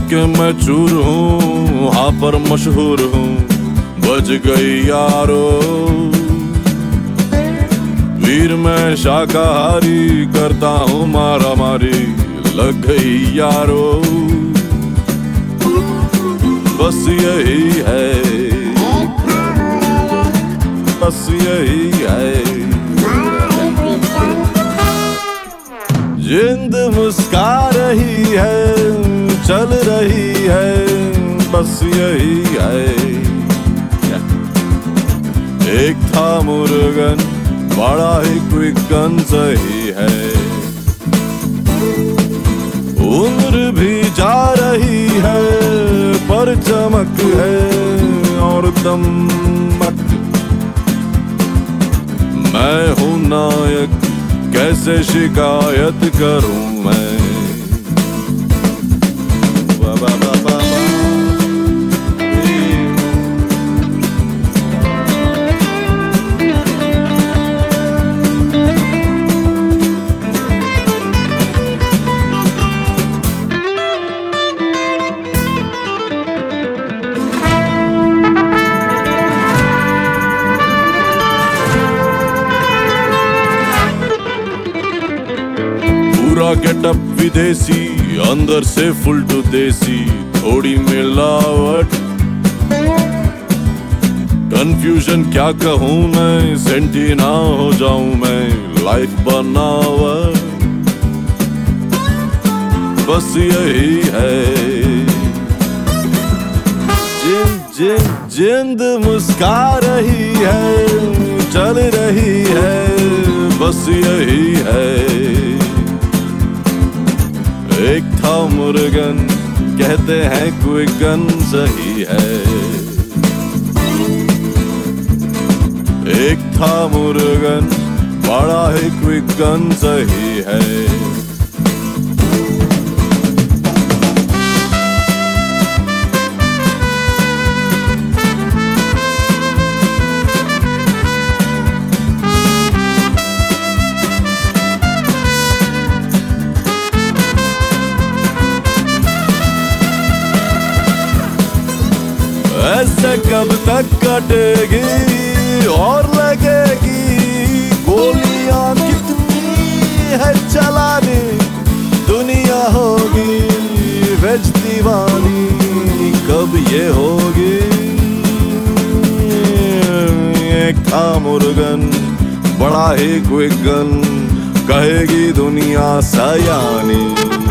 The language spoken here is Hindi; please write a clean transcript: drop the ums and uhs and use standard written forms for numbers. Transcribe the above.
के मैं चूर हूँ, हाँ पर मशहूर हूँ, बज गई यारो। वीर मैं शाकाहारी, करता हूँ मारा मारी, लग गई यारो। बस यही है, बस यही है। जिंद मुस्का रही है, चल रही है, बस यही है। एक था मुर्गन, बड़ा ही क्विक गन सही है। उम्र भी जा रही है, पर चमक है और दमक। मैं हूँ नायक, कैसे शिकायत करूं मैं। पूरा गेटअप विदेशी, अंदर से फुल टू देसी, थोड़ी मिलावट। कंफ्यूजन क्या कहूँ मैं, सेंटी ना हो जाऊं मैं, लाइफ बनावट। बस यही है। जिंद मुस्का रही है, चल रही है, बस यही है। एक था मुर्गन, कहते हैं क्विक गन सही है। एक था मुर्गन, बड़ा ही क्विक गन सही है। ऐसे कब तक कटेगी और लगेगी गोलियां कितनी है चलानी। दुनिया होगी वेज दीवानी, कब ये होगी। एक था मुर्गन, बड़ा ही क्विक गन, कहेगी दुनिया सयानी।